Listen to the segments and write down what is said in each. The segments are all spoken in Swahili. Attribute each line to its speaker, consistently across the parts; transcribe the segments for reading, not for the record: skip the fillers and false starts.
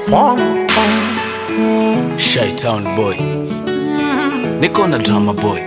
Speaker 1: Shy-Town boy, niko na drama boy.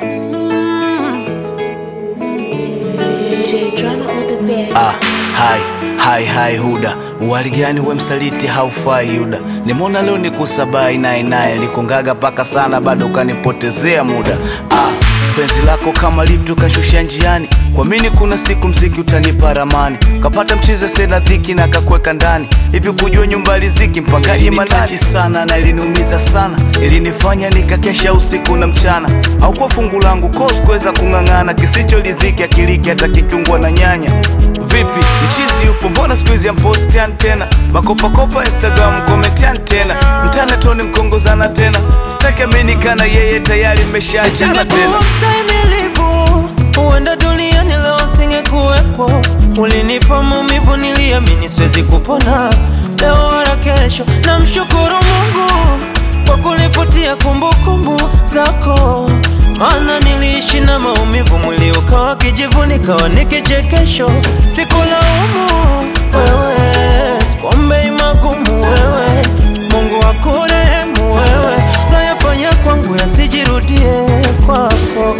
Speaker 2: J Drama on the bed.
Speaker 1: Hai Huda, uwali gani we msaliti haufai Yuda. Nimona leo nikusabai naye likungaga paka sana bado kanipotezea muda. Penzi lako kama lift ukashusha njiani, kwa mini kuna siku mziki utanipa ramani. Kapata mchize sena dhiki na kakweka ndani, hivi kujua nyumba riziki mpangaji manani sana. Na iliniumiza sana, ilinifanya nikakesha usiku na mchana. Au kwa fungu langu kosi kuweza kungangana, kisicho lidhiki akiliki hata kikiungwa na nyanya. Vipi, mchizi yupo mbona squeeze ya mpostian tena? Makopa Instagram komentian tena, mtana toni mkongozana tena. Sitaki aminikana yeye tayari mmeshaachana tena.
Speaker 3: Uenda duniani leo singekuwepo. Ulinipa maumivu niliamini siwezi kupona, leo wala kesho. Namshukuru Mungu kwa kunifutia kumbukumbu zako, maana niliishi na maumivu, mwili ukawa kijivu nikawa nikichekesho. Sikulaumu wewe, sikuombei magumu wewe, Mungu akurehemu wewe. Nayafanya kwangu yasijirudie kwako.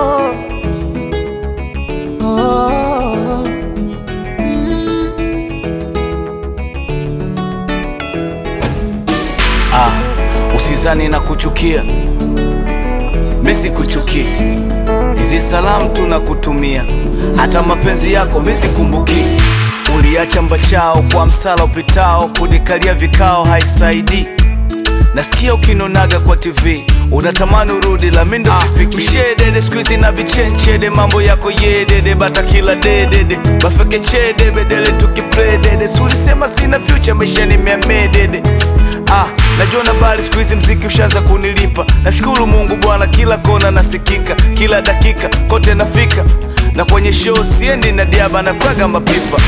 Speaker 1: Usizani na kuchukia, misi kuchukia. Hizi salamu tunakutumia, hata mapenzi yako misi kumbuki. Uliacha mbachao kwa msala upitao, kudikalia vikao haisaidi. Nasikia ukinonaga kwa TV, unatamani urudi la mindo sifiki. Mshedede squeeze na vichenchede, mambo yako yedede, bata kila dedede. Bafeke chede, bedele tukiplay dede. Sulisema sina future, maisha ni miamedede. Najua na bali squeeze mziki ushaanza kunilipa. Nashukuru Mungu Bwana, kila kona nasikika, kila dakika kote nafika. Na kwenye show siendi na diaba na kwaga mapipa.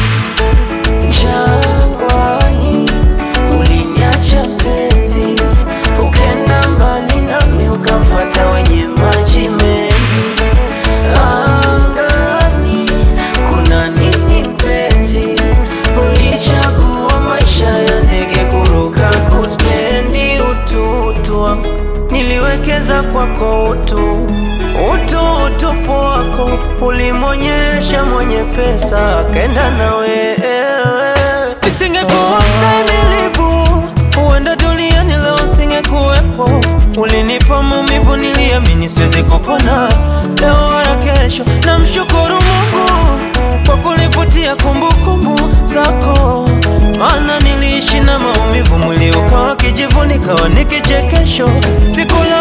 Speaker 3: Jangwani uliniacha penzi, ukenda mbali nami ukamfuata wenye maji mengi. Angani kuna nini penzi, ulichagua maisha ya ndege kuruka kuspendi. Utu wangu niliwekeza kwako, utupu wako ulimonyesha mwenye pesa akenda na wewe. Isingekuwa stahimilivu, uenda duniani leo singekuwepo. Ulinipa maumivu niliamini siwezi kupona, leo wala kesho. Namshukuru Mungu kwa kunifutia kumbukumbu zako, maana niliishi na maumivu, mwili ukawa kijivu nikawa nikichekesho. Sikula